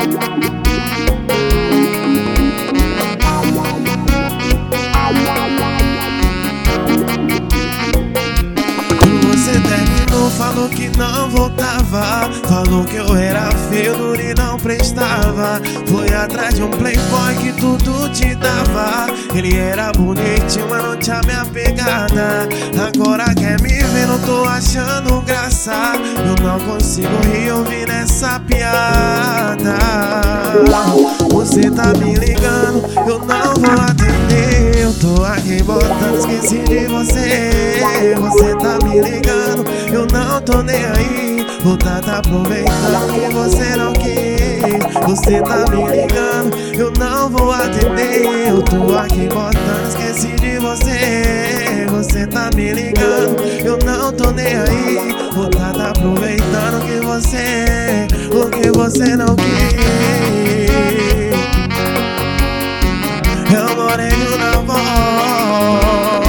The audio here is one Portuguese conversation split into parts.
Você terminou, falou que não voltava, falou que eu era feio, duro e não prestava. Foi atrás de um playboy que tudo te dava. Ele era bonitinho, mas não tinha minha pegada. Agora quer me ver, não tô achando graça. Eu não consigo rir ouvindo essa piada. Você tá me ligando, eu não vou atender. Eu tô aqui botando, esqueci de você. Você tá me ligando, eu não tô nem aí. Vou tá aproveitando que você não quis. Você tá me ligando, eu não vou atender. Eu tô aqui botando, esqueci de você. Você tá me ligando, eu não tô nem aí. Vou tá aproveitando que você não quis. Eu morei na voz.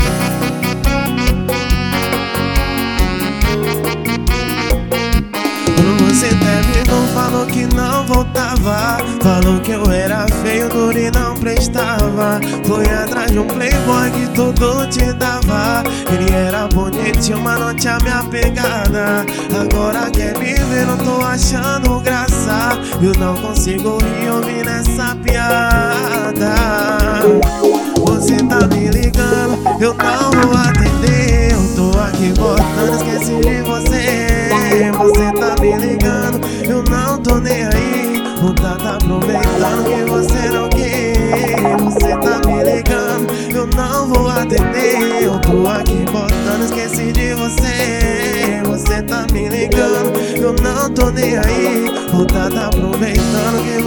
Você terminou, falou que não voltava, falou que eu era feio, duro e não prestava. Foi atrás de um playboy que tudo te dava. Ele era bonitinho, mas não tinha minha pegada. Agora quer me ver, não tô achando graça. Eu não consigo rir ouvindo essa piada. Você tá me ligando, eu não vou atender. Eu tô aqui botando, esqueci de você. Você tá me ligando, eu não tô nem aí. Vou tá aproveitando que você não quis. Você tá me ligando, eu não vou atender. Eu tô aqui botando, esqueci de você. Você tá me ligando, eu não tô nem aí. Vou tá aproveitando que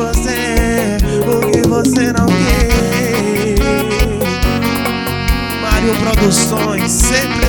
você não quis. Mário Produções, sempre